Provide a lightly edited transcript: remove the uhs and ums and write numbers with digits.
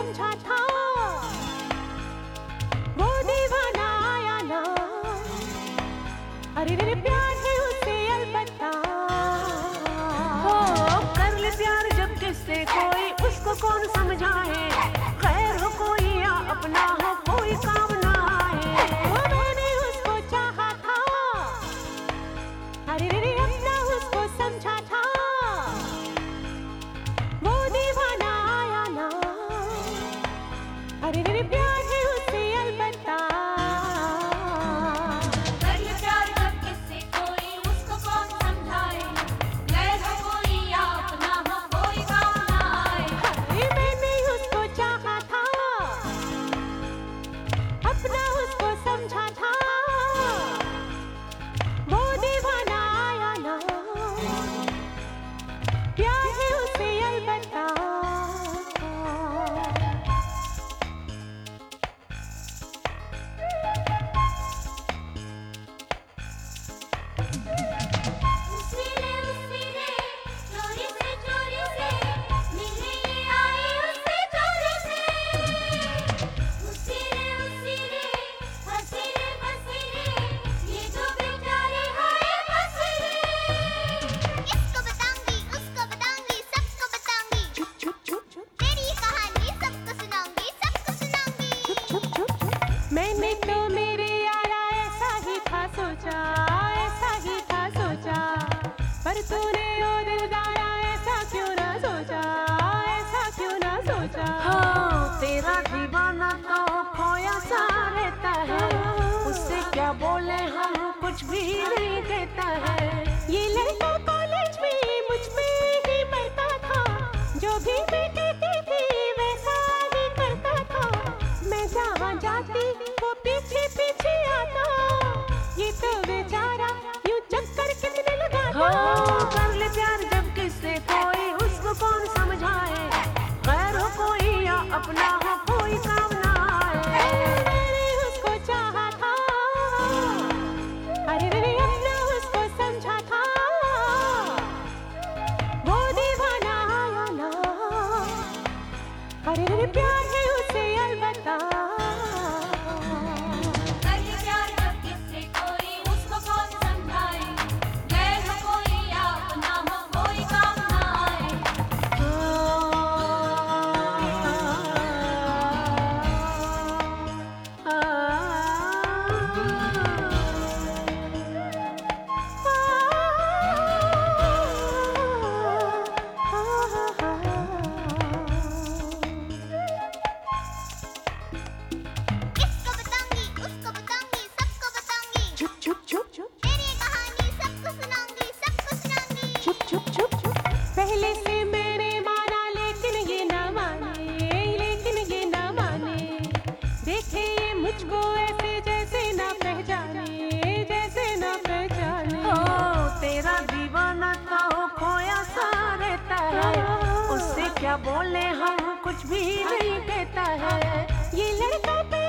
समझा था, वो दीवाना आया ना। अरे रे प्यार है उससे अलबत्ता। हो कर ले प्यार जब किससे कोई, उसको कौन समझाए। खैर हो कोई या अपना हो, कोई काम ना आए। वो मैंने उसको चाहा था, अरे रे अपना उसको समझा था, वो दीवाना आया ना। अरे रे प्यार है उससे अलबत्ता। कर ले प्यार जब किससे कोई, उसको कौन समझाए। गैर हो कोई या अपना हो, कोई काम ना आए। अरे मैंने उसको चाहा था, अपना उसको समझा था, वो दीवाना आया ना। प्यार है उससे अलबत्ता। उसीरे चोरी से मिलने ये आई उससे चोरी से। उसीरे फसीरे ये जो बेचारे हाय फसीरे। इसको बताऊंगी उसको बताऊंगी सबको बताऊंगी। चुप चुप चुप चुप तेरी कहानी सबको सुनाऊंगी, सबको सुनाऊंगी। चुप चुप चुप। मैंने तो मेरे यारा ऐसा ही था सोचा, ऐसा ही था सोचा, पर तूने ओ दिलदारा ऐसा क्यों ना सोचा, ऐसा क्यों ना सोचा। हाँ तेरा दीवाना तो खोया सा रहता है, उससे क्या बोले हम कुछ भी नहीं कहता है। ये लड़का कॉलेज में मुझ पे ही पढ़ता था, जो भी मैं कहती थी वैसा ही करता था। मैं जहाँ जाती वो पीछे पीछे आता, ये तो बेचारा यूं चक्कर कितने हो लगाता। कर ले प्यार जब किससे कोई, उसको कौन समझाए। गैर हो कोई या अपना हो, कोई काम ना आए। मैंने उसको चाहा था, अरे रे अपना उसको समझा था, वो दीवाना आया ना। अरे रे प्यार है उससे अलबत्ता। कर ले प्यार जब किससे कोई, उसको कौन समझाए। गैर हो कोई या अपना हो, कोई काम ना आए। इसको बताऊंगी उसको बताऊंगी सबको बताऊंगी। चुप चुप चुप चुप तेरी कहानी सबको सुनाऊंगी, सबको सुनाऊंगी। चुप चुप चुप चुप। पहले से मैंने माना लेकिन ये ना माने, लेकिन ये ना माने। देखे ये मुझको ऐसे जैसे ना पहचाने, जैसे ना पहचाने। हो तेरा दीवाना तो खोया सा रहता है, उससे क्या बोले हम कुछ भी नहीं कहता है। ये लड़का